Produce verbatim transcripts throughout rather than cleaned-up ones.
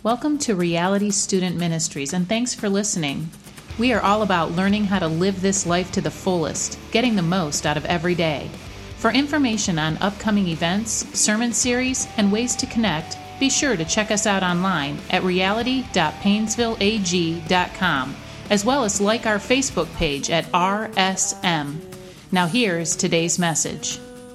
Welcome to Reality Student Ministries, and thanks for listening. We are all about learning how to live this life to the fullest, getting the most out of every day. For information on upcoming events, sermon series, and ways to connect, be sure to check us out online at reality dot painesville a g dot com, as well as like our Facebook page at R S M. Now here's today's message.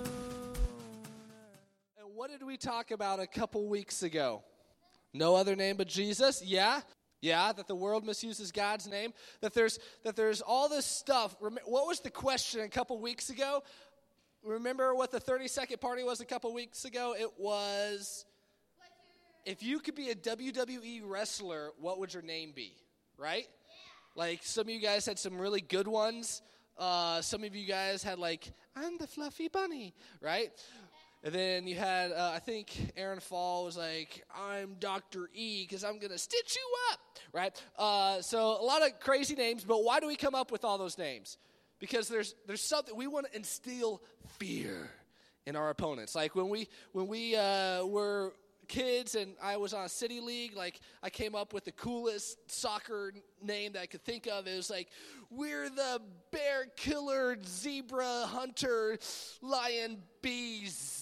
And what did we talk about a couple weeks ago? No other name but Jesus? Yeah. Yeah, that the world misuses God's name. That there's that there's all this stuff. What was the question a couple weeks ago? Remember what the thirty-second party was a couple weeks ago? It was, if you could be a W W E wrestler, what would your name be? Right? Yeah. Like some of you guys had some really good ones. Uh, some of you guys had like, I'm the fluffy bunny, right? And then you had, uh, I think Aaron Fall was like, I'm Doctor E because I'm going to stitch you up, right? Uh, so a lot of crazy names, but why do we come up with all those names? Because there's there's something, we want to instill fear in our opponents. Like when we when we uh, were kids and I was on a city league, like I came up with the coolest soccer name that I could think of. It was like, we're the bear killer, zebra hunter, lion bees.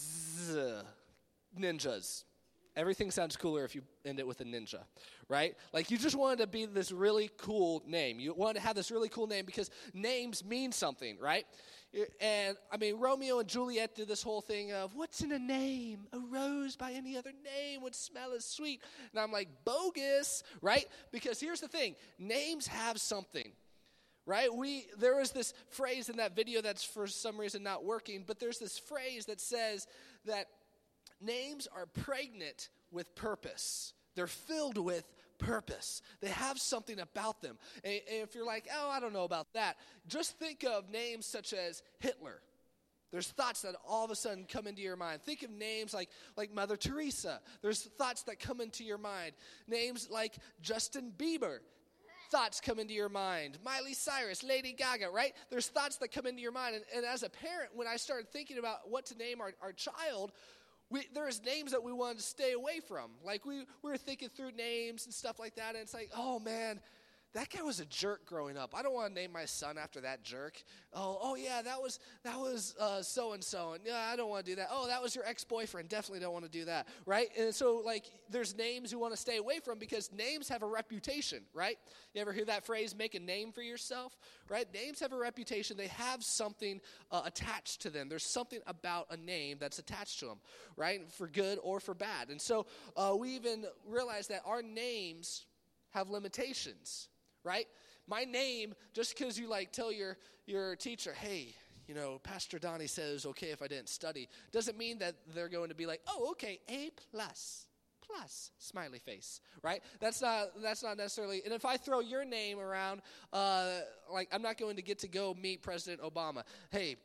Ninjas. Everything sounds cooler if you end it with a ninja, right? Like you just wanted to be this really cool name. You wanted to have this really cool name because names mean something, right? And I mean, Romeo and Juliet did this whole thing of, what's in a name? A rose by any other name would smell as sweet. And I'm like, bogus, right? Because here's the thing. Names have something. Right? We there was this phrase in that video that's for some reason not working, but there's this phrase that says that names are pregnant with purpose. They're filled with purpose. They have something about them. And, and if you're like, oh, I don't know about that, just think of names such as Hitler. There's thoughts that all of a sudden come into your mind. Think of names like, like Mother Teresa. There's thoughts that come into your mind. Names like Justin Bieber. Thoughts come into your mind. Miley Cyrus, Lady Gaga, right? There's thoughts that come into your mind. And, and as a parent, when I started thinking about what to name our, our child, we, there's names that we wanted to stay away from. Like we, we were thinking through names and stuff like that. And it's like, oh, man, that guy was a jerk growing up. I don't want to name my son after that jerk. Oh, oh yeah, that was that was uh, so-and-so. And yeah, I don't want to do that. Oh, that was your ex-boyfriend. Definitely don't want to do that, right? And so, like, there's names you want to stay away from because names have a reputation, right? You ever hear that phrase, make a name for yourself, right? Names have a reputation. They have something uh, attached to them. There's something about a name that's attached to them, right? For good or for bad. And so uh, we even realize that our names have limitations. Right? My name, just because you like tell your, your teacher, hey, you know, Pastor Donnie says okay if I didn't study, doesn't mean that they're going to be like, oh, okay, A plus, plus, smiley face, right? That's not that's not necessarily, and if I throw your name around, uh, like I'm not going to get to go meet President Obama. Hey,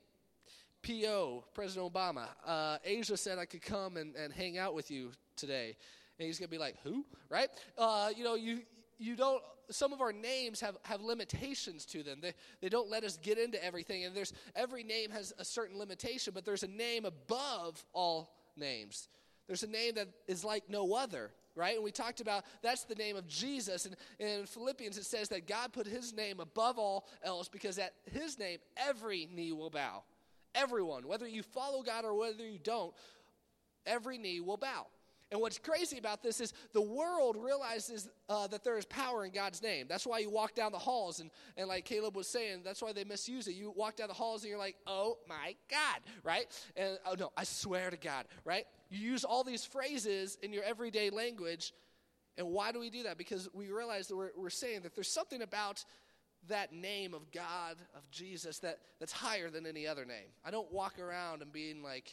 P O, President Obama, uh, Asia said I could come and, and hang out with you today. And he's going to be like, who? Right? Uh, you know, you you don't, some of our names have, have limitations to them. They they don't let us get into everything. And there's, every name has a certain limitation, but there's a name above all names. There's a name that is like no other, right? And we talked about, that's the name of Jesus. And, and in Philippians it says that God put his name above all else because at his name every knee will bow. Everyone, whether you follow God or whether you don't, every knee will bow. And what's crazy about this is the world realizes uh, that there is power in God's name. That's why you walk down the halls, and, and like Caleb was saying, that's why they misuse it. You walk down the halls, and you're like, oh, my God, right? And, oh, no, I swear to God, right? You use all these phrases in your everyday language, and why do we do that? Because we realize that we're, we're saying that there's something about that name of God, of Jesus, that, that's higher than any other name. I don't walk around and being like,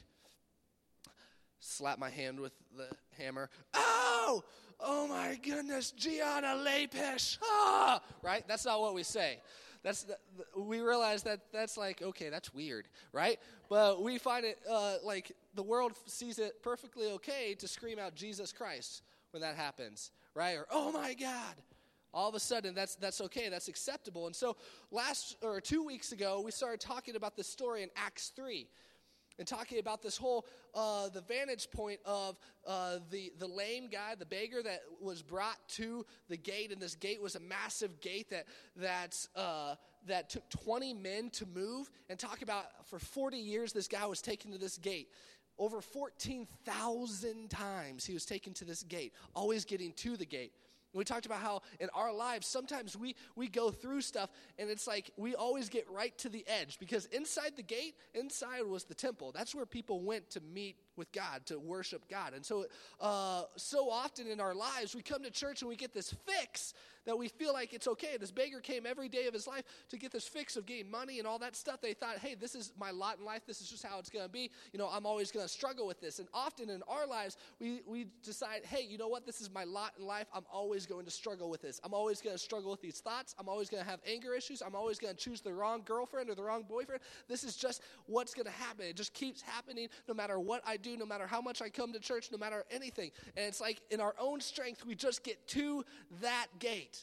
slap my hand with the hammer. Oh, oh my goodness, Gianna Lapish. Ah, right? That's not what we say. That's the, the, we realize that that's like, okay, that's weird, right? But we find it uh, like the world sees it perfectly okay to scream out Jesus Christ when that happens, right? Or, oh my God. All of a sudden, that's that's okay, that's acceptable. And so last, or two weeks ago, we started talking about this story in Acts three. and talking about this whole, uh, the vantage point of uh, the, the lame guy, the beggar that was brought to the gate, and this gate was a massive gate that that uh, that took twenty men to move, and talk about for forty years this guy was taken to this gate. Over fourteen thousand times he was taken to this gate, always getting to the gate. We talked about how in our lives, sometimes we, we go through stuff, and it's like we always get right to the edge, because inside the gate, inside was the temple. That's where people went to meet with God, to worship God. And so uh, so often in our lives, we come to church and we get this fix that we feel like it's okay. This beggar came every day of his life to get this fix of getting money and all that stuff. They thought, hey, this is my lot in life. This is just how it's going to be. You know, I'm always going to struggle with this. And often in our lives, we, we decide, hey, you know what? This is my lot in life. I'm always going to struggle with this. I'm always going to struggle with these thoughts. I'm always going to have anger issues. I'm always going to choose the wrong girlfriend or the wrong boyfriend. This is just what's going to happen. It just keeps happening no matter what I do, no matter how much I come to church, no matter anything. And it's like in our own strength, we just get to that gate.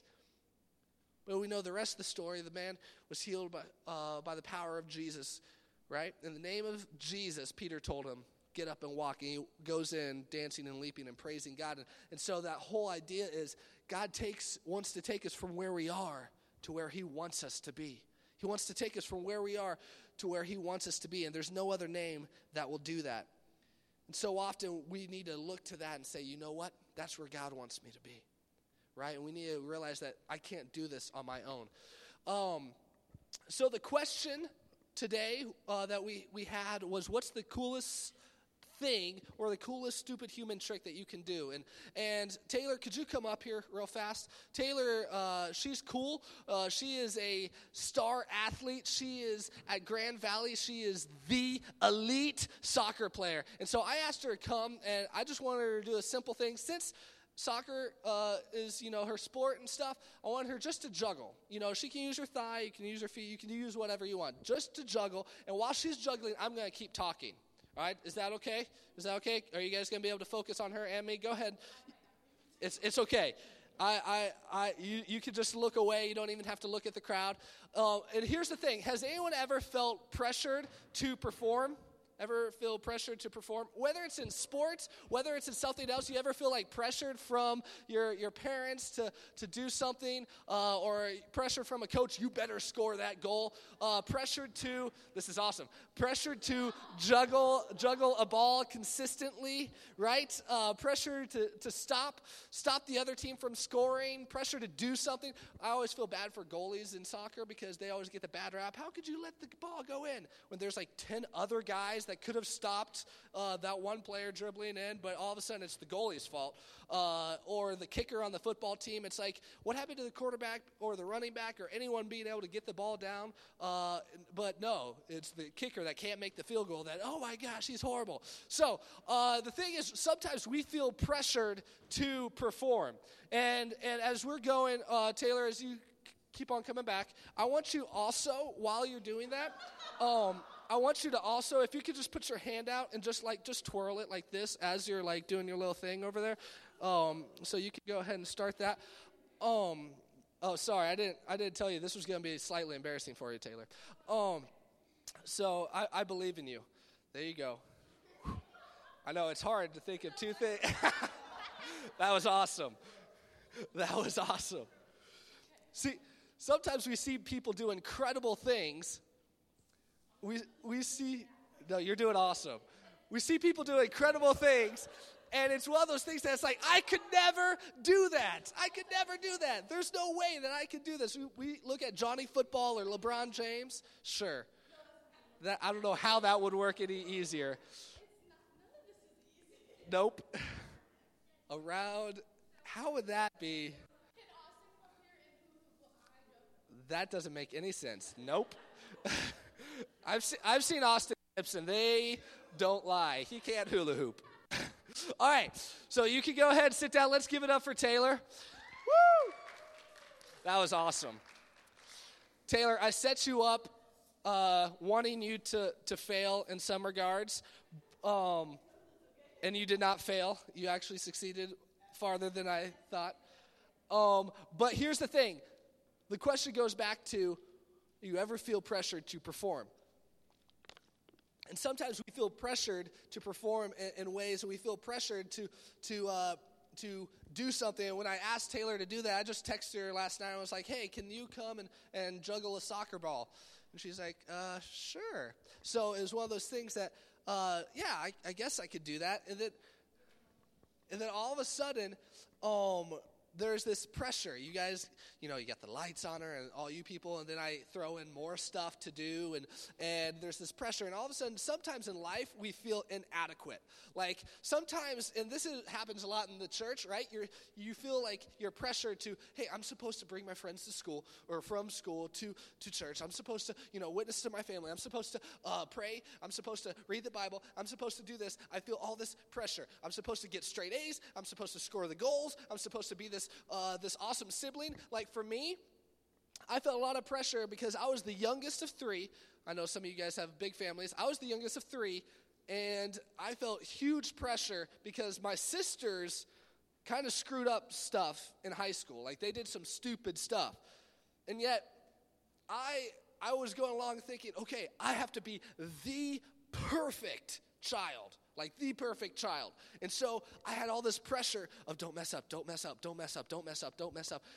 But we know the rest of the story. The man was healed by, uh, by the power of Jesus, right? In the name of Jesus, Peter told him, get up and walk. And he goes in dancing and leaping and praising God. And, and so that whole idea is God takes wants to take us from where we are to where he wants us to be. He wants to take us from where we are to where he wants us to be. And there's no other name that will do that. And so often we need to look to that and say, you know what? That's where God wants me to be. Right? And we need to realize that I can't do this on my own. Um, so the question today uh, that we, we had was, what's the coolest thing or the coolest stupid human trick that you can do? And and Taylor, could you come up here real fast? Taylor, uh, she's cool. Uh, she is a star athlete. She is at Grand Valley. She is the elite soccer player. And so I asked her to come, and I just wanted her to do a simple thing. Since soccer uh, is, you know, her sport and stuff, I want her just to juggle. You know, she can use her thigh, you can use her feet, you can use whatever you want, just to juggle. And while she's juggling, I'm going to keep talking. All right? Is that okay? Is that okay? Are you guys going to be able to focus on her and me? Go ahead. It's it's okay. I I I you you can just look away. You don't even have to look at the crowd. Uh, and here's the thing: has anyone ever felt pressured to perform? Ever feel pressured to perform? Whether it's in sports, whether it's in something else, you ever feel like pressured from your, your parents to, to do something, uh, or pressure from a coach, you better score that goal. Uh, pressured to, this is awesome, pressured to juggle juggle a ball consistently, right? Uh, pressure to, to stop stop the other team from scoring, pressure to do something. I always feel bad for goalies in soccer because they always get the bad rap. How could you let the ball go in when there's like ten other guys that could have stopped uh, that one player dribbling in, but all of a sudden it's the goalie's fault. Uh, or the kicker on the football team, it's like, what happened to the quarterback or the running back or anyone being able to get the ball down? Uh, but no, it's the kicker that can't make the field goal that, oh my gosh, he's horrible. So uh, the thing is, sometimes we feel pressured to perform. And, and as we're going, uh, Taylor, as you keep on coming back, I want you also, while you're doing that, um, I want you to also, if you could just put your hand out and just like, just twirl it like this as you're like doing your little thing over there. Um, so you can go ahead and start that. Um, oh, sorry, I didn't, I didn't tell you this was going to be slightly embarrassing for you, Taylor. Um, so I, I believe in you. There you go. I know it's hard to think of two things. That was awesome. That was awesome. See, sometimes we see people do incredible things. We we see, no, you're doing awesome. We see people do incredible things, and it's one of those things that's like, I could never do that. I could never do that. There's no way that I could do this. We, we look at Johnny Football or LeBron James. Sure. That I don't know how that would work any easier. Nope. Around, how would that be? That doesn't make any sense. Nope. I've se- I've seen Austin Gibson. They don't lie. He can't hula hoop. All right. So you can go ahead and sit down. Let's give it up for Taylor. Woo! That was awesome. Taylor, I set you up uh, wanting you to, to fail in some regards. Um, and you did not fail. You actually succeeded farther than I thought. Um, but here's the thing. The question goes back to, do you ever feel pressured to perform? And sometimes we feel pressured to perform in, in ways, and we feel pressured to to uh, to do something. And when I asked Taylor to do that, I just texted her last night. I was like, hey, can you come and, and juggle a soccer ball? And she's like, uh, sure. So it was one of those things that, uh, yeah, I, I guess I could do that. And then, and then all of a sudden, um, there's this pressure. You guys, you know, you got the lights on her and all you people, and then I throw in more stuff to do, and and there's this pressure. And all of a sudden, sometimes in life, we feel inadequate. Like sometimes, and this is, happens a lot in the church, right? You you feel like you're pressured to, hey, I'm supposed to bring my friends to school or from school to, to church. I'm supposed to, you know, witness to my family. I'm supposed to uh, pray. I'm supposed to read the Bible. I'm supposed to do this. I feel all this pressure. I'm supposed to get straight A's. I'm supposed to score the goals. I'm supposed to be this Uh, this awesome sibling. Like for me, I felt a lot of pressure because I was the youngest of three. I know some of you guys have big families. I was the youngest of three, and I felt huge pressure because my sisters kind of screwed up stuff in high school. Like they did some stupid stuff. And yet, I I was going along thinking, okay, I have to be the perfect child. Like the perfect child. And so I had all this pressure of don't mess up, don't mess up, don't mess up, don't mess up, don't mess up.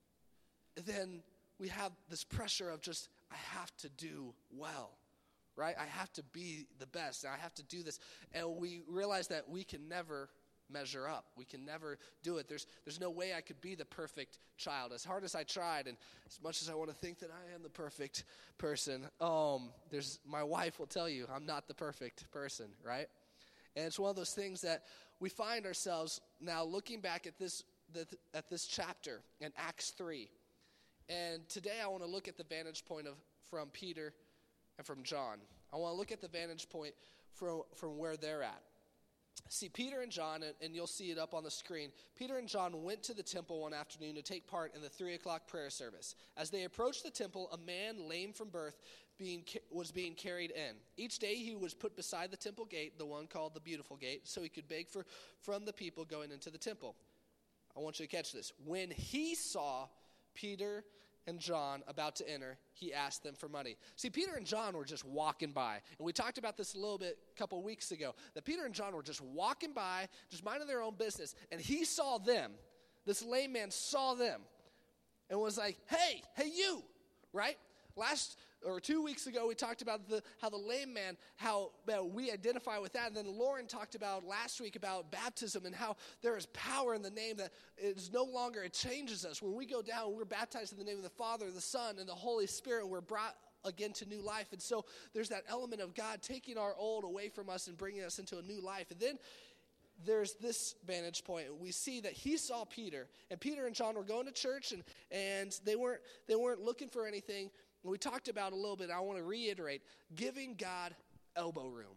And then we have this pressure of just, I have to do well, right? I have to be the best, and I have to do this. And we realize that we can never measure up. We can never do it. There's there's no way I could be the perfect child. As hard as I tried, and as much as I want to think that I am the perfect person, um, there's my wife will tell you I'm not the perfect person, right? And it's one of those things that we find ourselves now looking back at this the, at this chapter in Acts three. And today I want to look at the vantage point of from Peter and from John. I want to look at the vantage point from, from where they're at. See, Peter and John, and, and you'll see it up on the screen, Peter and John went to the temple one afternoon to take part in the three o'clock prayer service. As they approached the temple, a man lame from birth being was being carried in. Each day he was put beside the temple gate, the one called the Beautiful Gate, so he could beg for from the people going into the temple. I want you to catch this. When he saw Peter and John about to enter, he asked them for money. See, Peter and John were just walking by. And we talked about this a little bit a couple weeks ago, that Peter and John were just walking by, just minding their own business. And he saw them. This lame man saw them and was like, hey, hey you, right? Last or two weeks ago, we talked about the how the lame man, how uh, we identify with that. And then Lauren talked about last week about baptism and how there is power in the name that is no longer, it changes us. When we go down, we're baptized in the name of the Father, the Son, and the Holy Spirit, and we're brought again to new life. And so there's that element of God taking our old away from us and bringing us into a new life. And then there's this vantage point. We see that he saw Peter, and Peter and John were going to church, and, and they weren't they weren't looking for anything. And we talked about a little bit, I want to reiterate, giving God elbow room.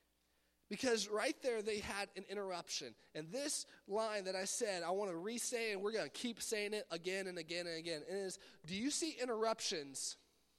Because right there they had an interruption. And this line that I said, I want to re-say, and we're going to keep saying it again and again and again. And it is, do you see interruptions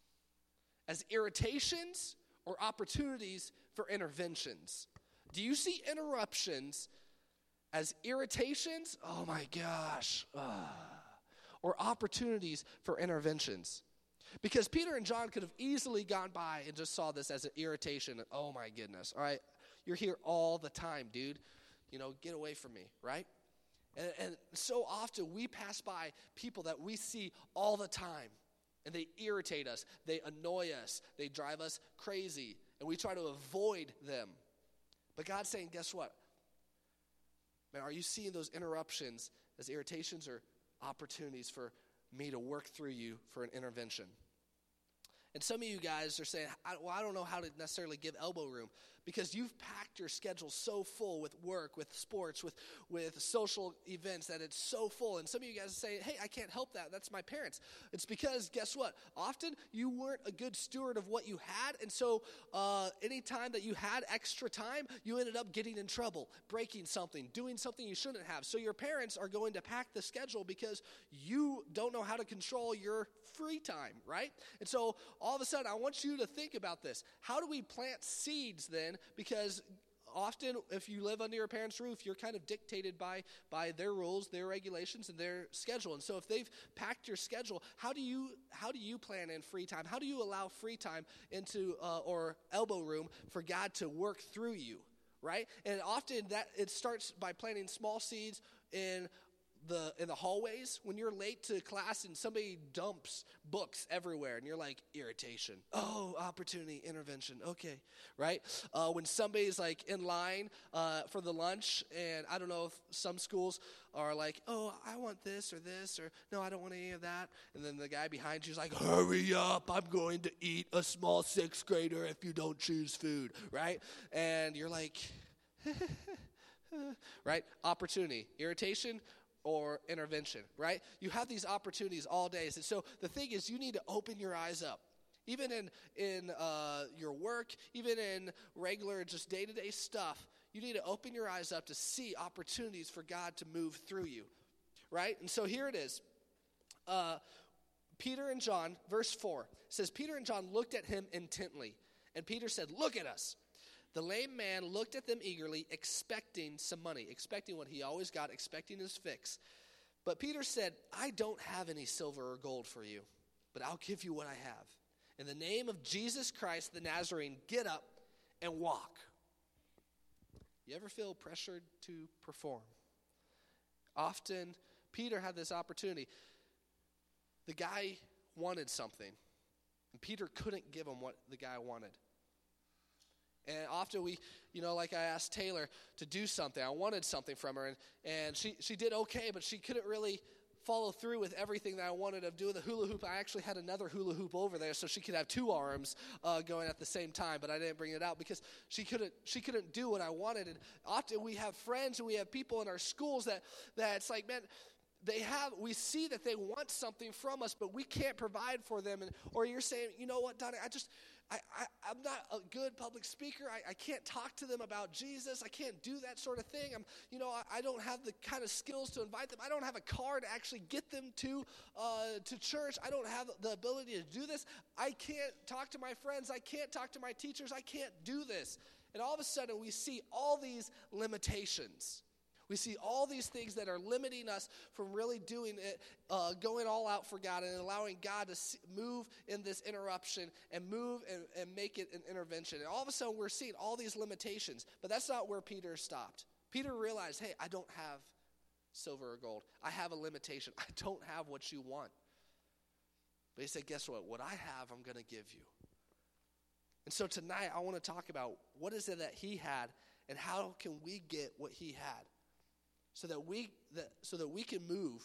as irritations or opportunities for interventions? Do you see interruptions as irritations? Oh my gosh. Ugh. Or opportunities for interventions? Because Peter and John could have easily gone by and just saw this as an irritation. Oh, my goodness. All right, you're here all the time, dude. You know, get away from me, right? And, and so often we pass by people that we see all the time, and they irritate us. They annoy us. They drive us crazy, and we try to avoid them. But God's saying, guess what? Man, are you seeing those interruptions as irritations or opportunities for me to work through you for an intervention? And some of you guys are saying, I, well, I don't know how to necessarily give elbow room, because you've packed your schedule so full with work, with sports, with, with social events, that it's so full. And some of you guys say, hey, I can't help that. That's my parents. It's because, guess what? Often you weren't a good steward of what you had. And so uh, any time that you had extra time, you ended up getting in trouble, breaking something, doing something you shouldn't have. So your parents are going to pack the schedule because you don't know how to control your free time, right? And so all of a sudden, I want you to think about this. How do we plant seeds then? Because often, if you live under your parents' roof, you're kind of dictated by, by their rules, their regulations, and their schedule. And so if they've packed your schedule, how do you how do you plan in free time? How do you allow free time into uh, or elbow room for God to work through you, right? And often that it starts by planting small seeds in the in the hallways when you're late to class and somebody dumps books everywhere and you're like, irritation. Oh, opportunity, intervention. Okay, right? Uh, when somebody's like in line uh, for the lunch, and I don't know if some schools are like, oh, I want this or this, or no, I don't want any of that. And then the guy behind you's like, hurry up, I'm going to eat a small sixth grader if you don't choose food, right? And you're like, right? Opportunity, irritation, or intervention, right? You have these opportunities all days. And so the thing is, you need to open your eyes up. Even in, in uh, your work, even in regular just day-to-day stuff, you need to open your eyes up to see opportunities for God to move through you, right? And so here it is. Uh, Peter and John, verse four, says, Peter and John looked at him intently. And Peter said, look at us. The lame man looked at them eagerly, expecting some money, expecting what he always got, expecting his fix. But Peter said, I don't have any silver or gold for you, but I'll give you what I have. In the name of Jesus Christ, the Nazarene, get up and walk. You ever feel pressured to perform? Often, Peter had this opportunity. The guy wanted something, and Peter couldn't give him what the guy wanted. And often we, you know, like I asked Taylor to do something. I wanted something from her, and, and she, she did okay, but she couldn't really follow through with everything that I wanted of doing the hula hoop. I actually had another hula hoop over there so she could have two arms uh, going at the same time, but I didn't bring it out because she couldn't she couldn't do what I wanted. And often we have friends and we have people in our schools that, that it's like, man, they have, we see that they want something from us, but we can't provide for them. And or you're saying, you know what, Donnie, I just, I, I, I'm not a good public speaker. I, I can't talk to them about Jesus. I can't do that sort of thing. I'm, you know, I, I don't have the kind of skills to invite them. I don't have a car to actually get them to, uh, to church. I don't have the ability to do this. I can't talk to my friends. I can't talk to my teachers. I can't do this. And all of a sudden we see all these limitations. We see all these things that are limiting us from really doing it, uh, going all out for God and allowing God to see, move in this interruption and move and, and make it an intervention. And all of a sudden we're seeing all these limitations, but that's not where Peter stopped. Peter realized, hey, I don't have silver or gold. I have a limitation. I don't have what you want. But he said, guess what? What I have, I'm going to give you. And so tonight I want to talk about what is it that he had and how can we get what he had. So that we that so that we can move,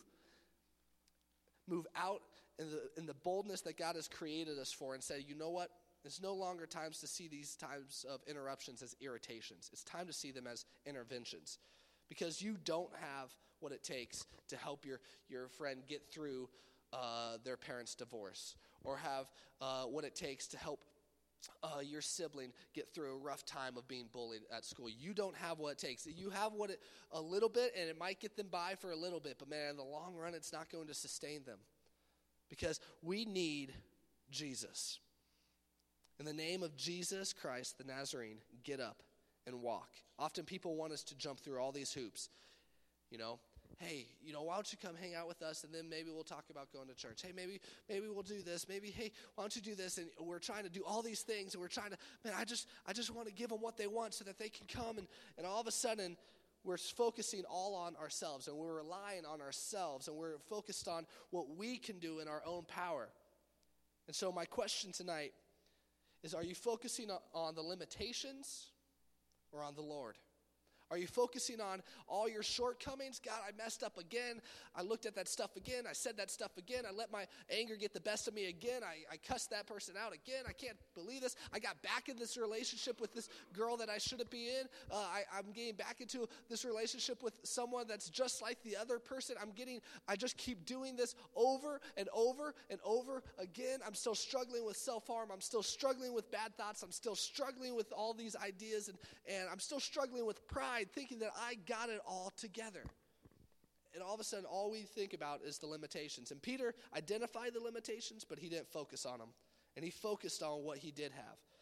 move out in the in the boldness that God has created us for, and say, you know what? It's no longer times to see these times of interruptions as irritations. It's time to see them as interventions, because you don't have what it takes to help your your friend get through uh, their parents' divorce, or have uh, what it takes to help Uh, your sibling get through a rough time of being bullied at school. You don't have what it takes. You have what it, a little bit, and it might get them by for a little bit, but man, in the long run, it's not going to sustain them, because we need Jesus. In the name of Jesus Christ, the Nazarene, get up and walk. Often people want us to jump through all these hoops. You know, hey, you know, why don't you come hang out with us, and then maybe we'll talk about going to church. Hey, maybe maybe we'll do this. Maybe, hey, why don't you do this? And we're trying to do all these things, and we're trying to, man, I just I just want to give them what they want so that they can come. And, and all of a sudden, we're focusing all on ourselves, and we're relying on ourselves, and we're focused on what we can do in our own power. And so my question tonight is, are you focusing on the limitations or on the Lord? Are you focusing on all your shortcomings? God, I messed up again. I looked at that stuff again. I said that stuff again. I let my anger get the best of me again. I, I cussed that person out again. I can't believe this. I got back in this relationship with this girl that I shouldn't be in. Uh, I, I'm getting back into this relationship with someone that's just like the other person. I'm getting, I just keep doing this over and over and over again. I'm still struggling with self-harm. I'm still struggling with bad thoughts. I'm still struggling with all these ideas, and, and I'm still struggling with pride, thinking that I got it all together. And all of a sudden, all we think about is the limitations. And Peter identified the limitations, but he didn't focus on them. And he focused on what he did have.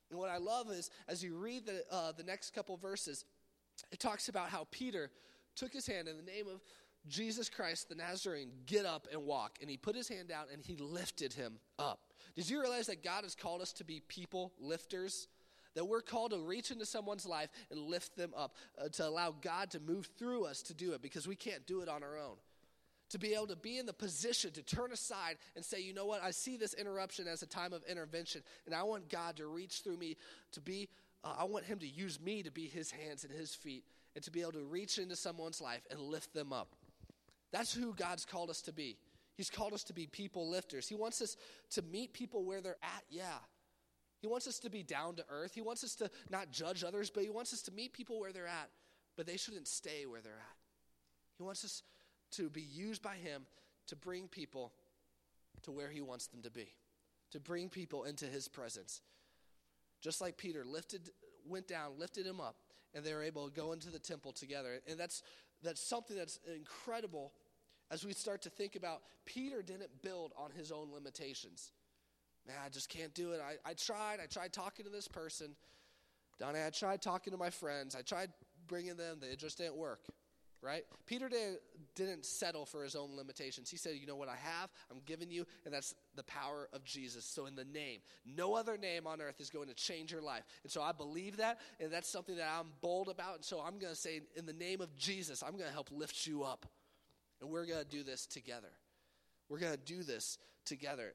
And what I love is, as you read the uh, the next couple verses, it talks about how Peter took his hand in the name of Jesus Christ, the Nazarene, get up and walk. And he put his hand out and he lifted him up. Did you realize that God has called us to be people lifters? That we're called to reach into someone's life and lift them up, uh, to allow God to move through us to do it, because we can't do it on our own. To be able to be in the position to turn aside and say, you know what, I see this interruption as a time of intervention, and I want God to reach through me to be, uh, I want him to use me to be his hands and his feet, and to be able to reach into someone's life and lift them up. That's who God's called us to be. He's called us to be people lifters. He wants us to meet people where they're at, yeah. He wants us to be down to earth. He wants us to not judge others, but he wants us to meet people where they're at, but they shouldn't stay where they're at. He wants us to be used by him to bring people to where he wants them to be, to bring people into his presence. Just like Peter lifted, went down, lifted him up, and they were able to go into the temple together. And that's that's something that's incredible as we start to think about. Peter didn't build on his own limitations. Man, I just can't do it. I, I tried. I tried talking to this person. Donnie, I tried talking to my friends. I tried bringing them. It just didn't work, right? Peter didn't, didn't settle for his own limitations. He said, you know what I have, I'm giving you, and that's the power of Jesus. So in the name, no other name on earth is going to change your life. And so I believe that, and that's something that I'm bold about. And so I'm going to say, in the name of Jesus, I'm going to help lift you up. And we're going to do this together. We're going to do this together.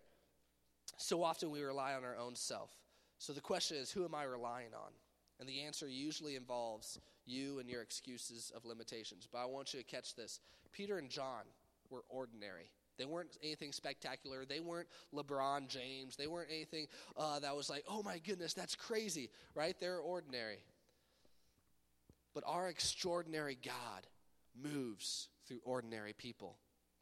So often we rely on our own self. So the question is, who am I relying on? And the answer usually involves you and your excuses of limitations. But I want you to catch this. Peter and John were ordinary. They weren't anything spectacular. They weren't LeBron James. They weren't anything uh, that was like, oh my goodness, that's crazy, right? They're ordinary. But our extraordinary God moves through ordinary people.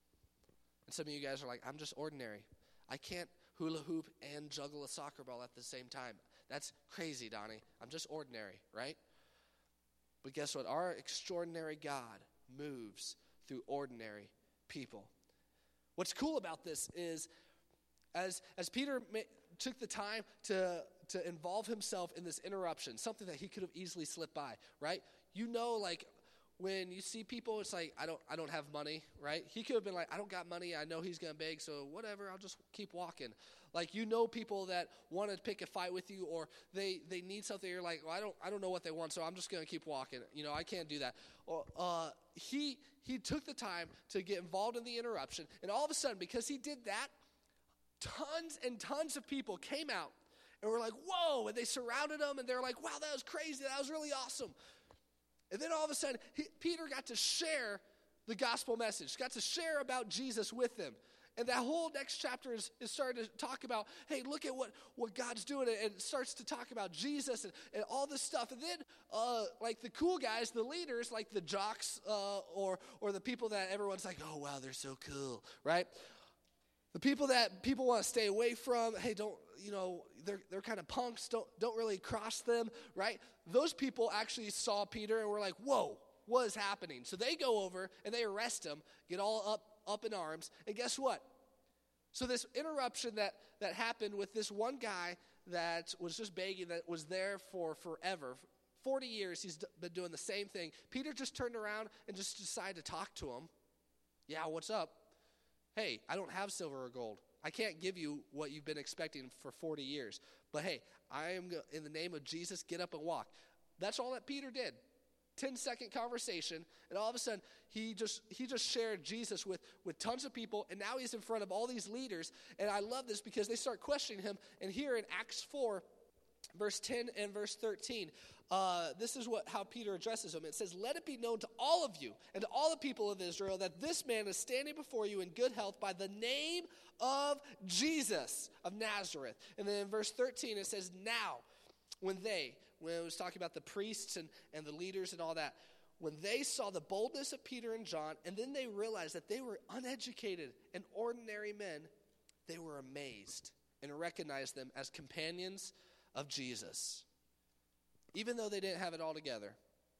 And some of you guys are like, I'm just ordinary. I can't hula hoop and juggle a soccer ball at the same time. That's crazy, Donnie. I'm just ordinary, right? But guess what? Our extraordinary God moves through ordinary people. What's cool about this is as as Peter ma- took the time to, to involve himself in this interruption, something that he could have easily slipped by, right? You know, like, when you see people, it's like, I don't I don't have money, right? He could have been like, I don't got money. I know he's going to beg, so whatever, I'll just keep walking. Like, you know people that want to pick a fight with you, or they, they need something. You're like, well, I don't I don't know what they want, so I'm just going to keep walking. You know, I can't do that. Or uh, he he took the time to get involved in the interruption, and all of a sudden, because he did that, tons and tons of people came out, and were like, whoa, and they surrounded him, and they're like, wow, that was crazy. That was really awesome. And then all of a sudden, he, Peter got to share the gospel message, got to share about Jesus with them. And that whole next chapter is, is starting to talk about, hey, look at what, what God's doing. And it starts to talk about Jesus and, and all this stuff. And then, uh, like, the cool guys, the leaders, like the jocks uh, or or the people that everyone's like, oh, wow, they're so cool, right? The people that people want to stay away from, hey, don't, you know, they're they're kind of punks, don't don't really cross them, right? Those people actually saw Peter and were like, whoa, what is happening? So they go over and they arrest him, get all up, up in arms, and guess what? So this interruption that, that happened with this one guy that was just begging, that was there for forever, forty years he's been doing the same thing. Peter just turned around and just decided to talk to him. Yeah, what's up? Hey, I don't have silver or gold. I can't give you what you've been expecting for forty years. But hey, I am go- in the name of Jesus, get up and walk. That's all that Peter did. ten second conversation, and all of a sudden he just he just shared Jesus with, with tons of people, and now he's in front of all these leaders. And I love this because they start questioning him. And here in Acts four, verse ten and verse thirteen, uh, this is what how Peter addresses them. It says, let it be known to all of you and to all the people of Israel that this man is standing before you in good health by the name of Jesus of Nazareth. And then in verse thirteen it says, now when they, when it was talking about the priests and, and the leaders and all that, when they saw the boldness of Peter and John, and then they realized that they were uneducated and ordinary men, they were amazed and recognized them as companions of Jesus. Even though they didn't have it all together,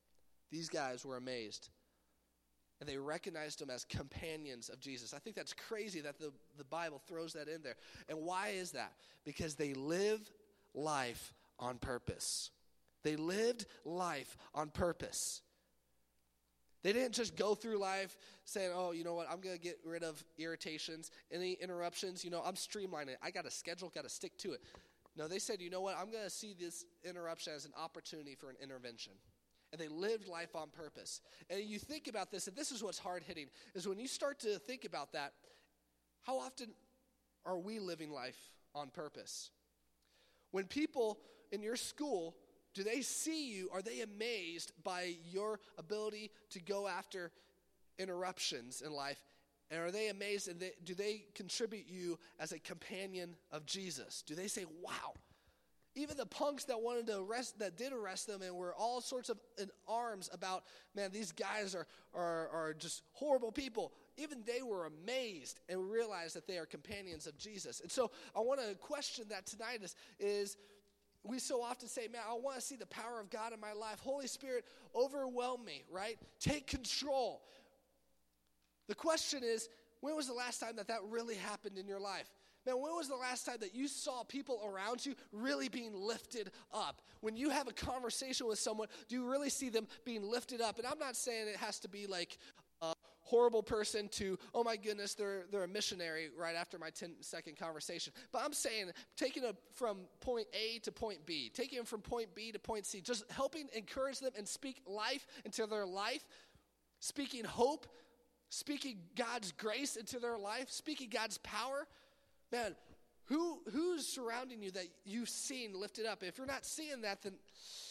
these guys were amazed. And they recognized them as companions of Jesus. I think that's crazy that the, the Bible throws that in there. And why is that? Because they live life on purpose. They lived life on purpose. They didn't just go through life saying, oh, you know what, I'm going to get rid of irritations, any interruptions. You know, I'm streamlining it. I got a schedule, got to stick to it. No, they said, you know what, I'm going to see this interruption as an opportunity for an intervention. And they lived life on purpose. And you think about this, and this is what's hard-hitting, is when you start to think about that, how often are we living life on purpose? When people in your school, do they see you? Are they amazed by your ability to go after interruptions in life? And are they amazed, and they, do they contribute you as a companion of Jesus? Do they say, wow? Even the punks that wanted to arrest, that did arrest them and were all sorts of in arms about, man, these guys are, are, are just horrible people. Even they were amazed and realized that they are companions of Jesus. And so I want to question that tonight is, is we so often say, man, I want to see the power of God in my life. Holy Spirit, overwhelm me, right? Take control. The question is, when was the last time that that really happened in your life? Man, when was the last time that you saw people around you really being lifted up? When you have a conversation with someone, do you really see them being lifted up? And I'm not saying it has to be like a horrible person to, oh my goodness, they're they're a missionary right after my ten-second conversation. But I'm saying taking it from point A to point B, taking them from point B to point C, just helping encourage them and speak life into their life, speaking hope, speaking God's grace into their life, speaking God's power. Man, who who's surrounding you that you've seen lifted up? If you're not seeing that, then,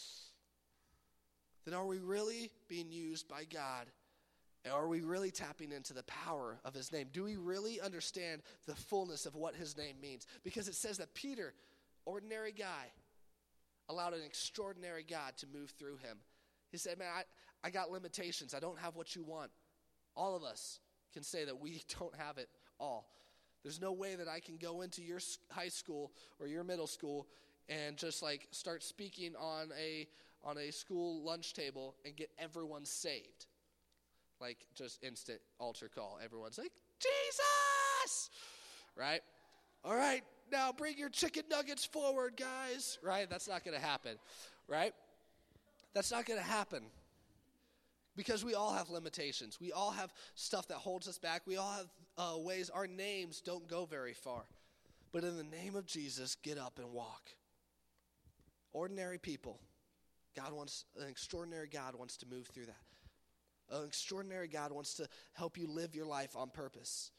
then are we really being used by God? Are we really tapping into the power of his name? Do we really understand the fullness of what his name means? Because it says that Peter, ordinary guy, allowed an extraordinary God to move through him. He said, man, I, I got limitations. I don't have what you want. All of us can say that we don't have it all. There's no way that I can go into your high school or your middle school and just like start speaking on a on a school lunch table and get everyone saved. Like just instant altar call. Everyone's like, Jesus! Right? All right, now bring your chicken nuggets forward, guys. Right? That's not going to happen. Right? That's not going to happen. Because we all have limitations. We all have stuff that holds us back. We all have uh, ways our names don't go very far. But in the name of Jesus, get up and walk. Ordinary people. God wants, an extraordinary God wants to move through that. An extraordinary God wants to help you live your life on purpose.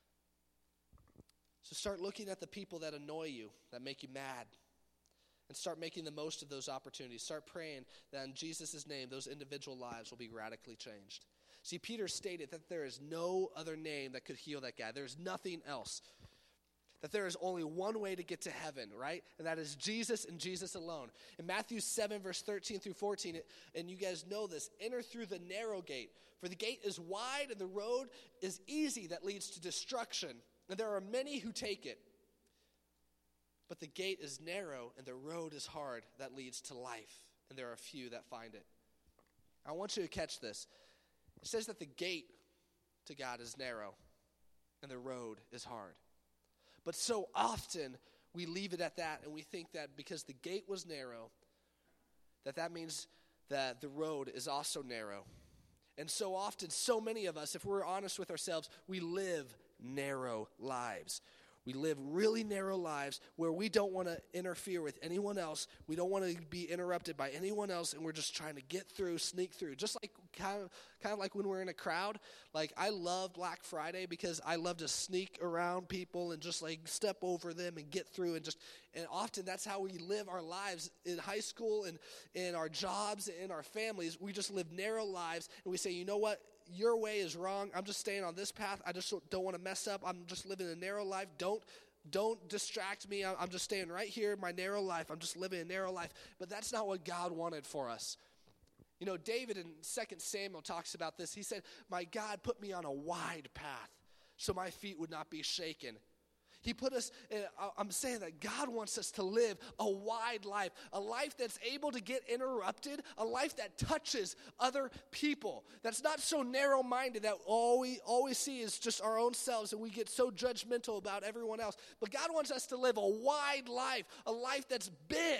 So start looking at the people that annoy you, that make you mad. And start making the most of those opportunities. Start praying that in Jesus' name, those individual lives will be radically changed. See, Peter stated that there is no other name that could heal that guy. There's nothing else. That there is only one way to get to heaven, right? And that is Jesus and Jesus alone. In Matthew seven, verse thirteen through fourteen, and you guys know this, enter through the narrow gate. For the gate is wide and the road is easy that leads to destruction. And there are many who take it. But the gate is narrow and the road is hard that leads to life, and there are few that find it. I want you to catch this. It says that the gate to God is narrow and the road is hard. But so often we leave it at that, and we think that because the gate was narrow, that that means that the road is also narrow. And so often, so many of us, if we're honest with ourselves, we live narrow lives. We live really narrow lives where we don't want to interfere with anyone else. We don't want to be interrupted by anyone else, and we're just trying to get through, sneak through. Just like kind of, kind of like when we're in a crowd. Like I love Black Friday because I love to sneak around people and just like step over them and get through. And just and often that's how we live our lives in high school and in our jobs and in our families. We just live narrow lives, and we say, you know what? Your way is wrong. I'm just staying on this path. I just don't want to mess up. I'm just living a narrow life. Don't don't distract me. I'm just staying right here in my narrow life. I'm just living a narrow life. But that's not what God wanted for us. You know, David in Second Samuel talks about this. He said, my God put me on a wide path so my feet would not be shaken. He put us, I'm saying that God wants us to live a wide life, a life that's able to get interrupted, a life that touches other people, that's not so narrow-minded that all we, all we see is just our own selves and we get so judgmental about everyone else. But God wants us to live a wide life, a life that's big,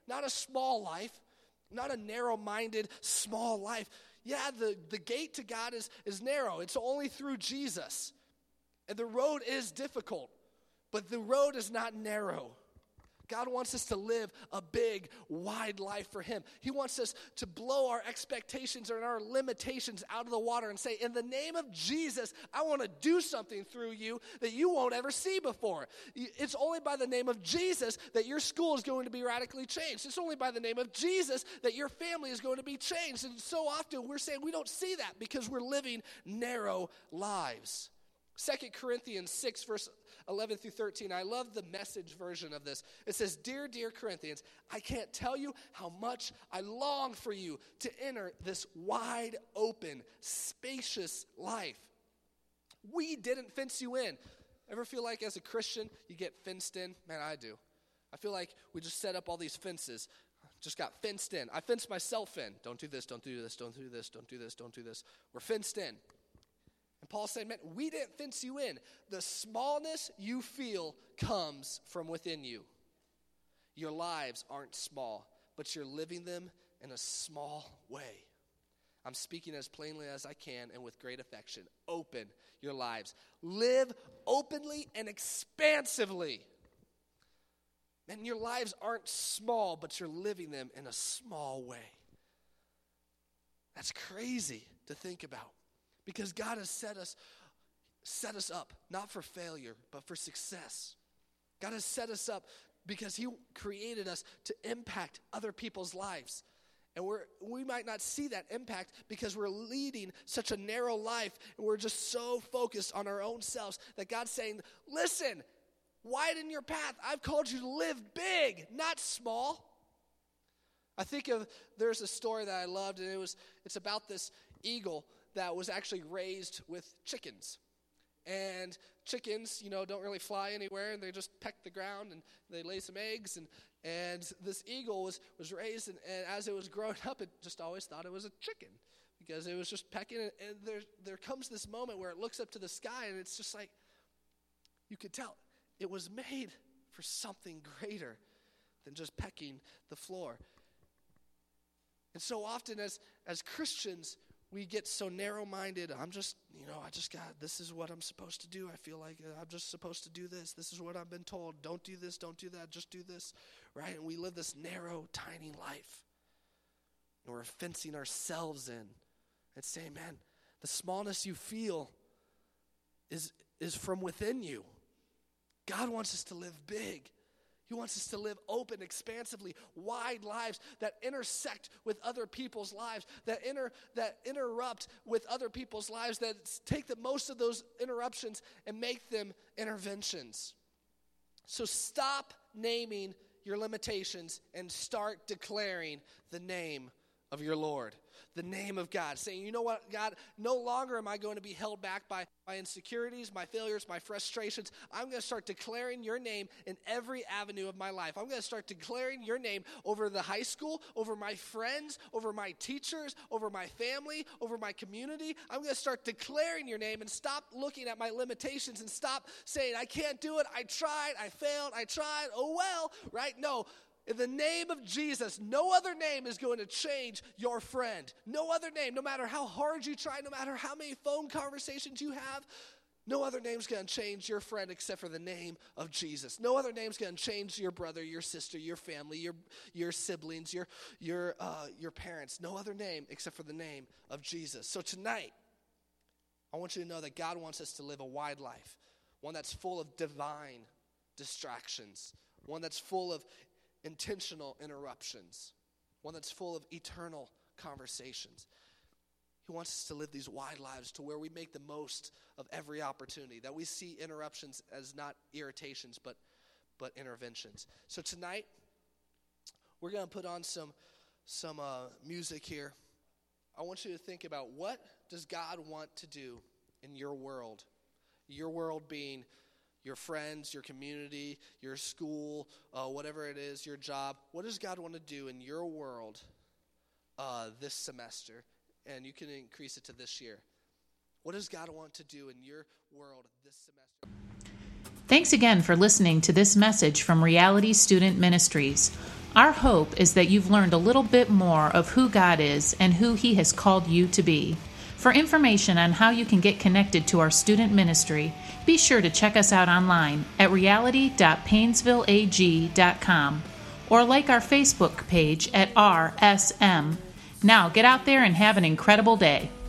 not a small life, not a narrow-minded, small life. Yeah, the, the gate to God is, is narrow. It's only through Jesus. And the road is difficult, but the road is not narrow. God wants us to live a big, wide life for him. He wants us to blow our expectations and our limitations out of the water and say, in the name of Jesus, I want to do something through you that you won't ever see before. It's only by the name of Jesus that your school is going to be radically changed. It's only by the name of Jesus that your family is going to be changed. And so often we're saying we don't see that because we're living narrow lives. Second Corinthians six, verse eleven through thirteen. I love the Message version of this. It says, Dear, dear Corinthians, I can't tell you how much I long for you to enter this wide open, spacious life. We didn't fence you in. Ever feel like as a Christian you get fenced in? Man, I do. I feel like we just set up all these fences. Just got fenced in. I fenced myself in. Don't do this, don't do this, don't do this, don't do this, don't do this. We're fenced in. And Paul said, man, we didn't fence you in. The smallness you feel comes from within you. Your lives aren't small, but you're living them in a small way. I'm speaking as plainly as I can and with great affection. Open your lives. Live openly and expansively. And your lives aren't small, but you're living them in a small way. That's crazy to think about. Because God has set us, set us up, not for failure, but for success. God has set us up because he created us to impact other people's lives. And we're, we might not see that impact because we're leading such a narrow life and we're just so focused on our own selves that God's saying, listen, widen your path. I've called you to live big, not small. I think of, there's a story that I loved, and it was it's about this eagle that was actually raised with chickens. And chickens, you know, don't really fly anywhere, and they just peck the ground, and they lay some eggs, and and this eagle was, was raised, and, and as it was growing up, it just always thought it was a chicken, because it was just pecking, and, and there, there comes this moment where it looks up to the sky, and it's just like, you could tell, it was made for something greater than just pecking the floor. And so often as, as Christians, we get so narrow-minded. I'm just, you know, I just got, this is what I'm supposed to do. I feel like I'm just supposed to do this. This is what I've been told. Don't do this, don't do that, just do this, right? And we live this narrow, tiny life. And we're fencing ourselves in and saying, man, the smallness you feel is, is from within you. God wants us to live big. He wants us to live open, expansively, wide lives that intersect with other people's lives, that inter, that interrupt with other people's lives, that take the most of those interruptions and make them interventions. So stop naming your limitations and start declaring the name of your Lord, the name of God, saying, you know what, God, no longer am I going to be held back by my insecurities, my failures, my frustrations. I'm going to start declaring your name in every avenue of my life. I'm going to start declaring your name over the high school, over my friends, over my teachers, over my family, over my community. I'm going to start declaring your name and stop looking at my limitations and stop saying, I can't do it, I tried, I failed, I tried, oh well, right? No. In the name of Jesus, no other name is going to change your friend. No other name, no matter how hard you try, no matter how many phone conversations you have, no other name's going to change your friend except for the name of Jesus. No other name's going to change your brother, your sister, your family, your your siblings, your your uh, your parents. No other name except for the name of Jesus. So tonight, I want you to know that God wants us to live a wide life, one that's full of divine distractions, one that's full of intentional interruptions, one that's full of eternal conversations. He wants us to live these wide lives to where we make the most of every opportunity, that we see interruptions as not irritations, but but interventions. So tonight, we're going to put on some, some uh, music here. I want you to think about, what does God want to do in your world? Your world being your friends, your community, your school, uh, whatever it is, your job. What does God want to do in your world uh, this semester? And you can increase it to this year. What does God want to do in your world this semester? Thanks again for listening to this message from Reality Student Ministries. Our hope is that you've learned a little bit more of who God is and who He has called you to be. For information on how you can get connected to our student ministry, be sure to check us out online at reality dot painesville a g dot com or like our Facebook page at R S M. Now get out there and have an incredible day.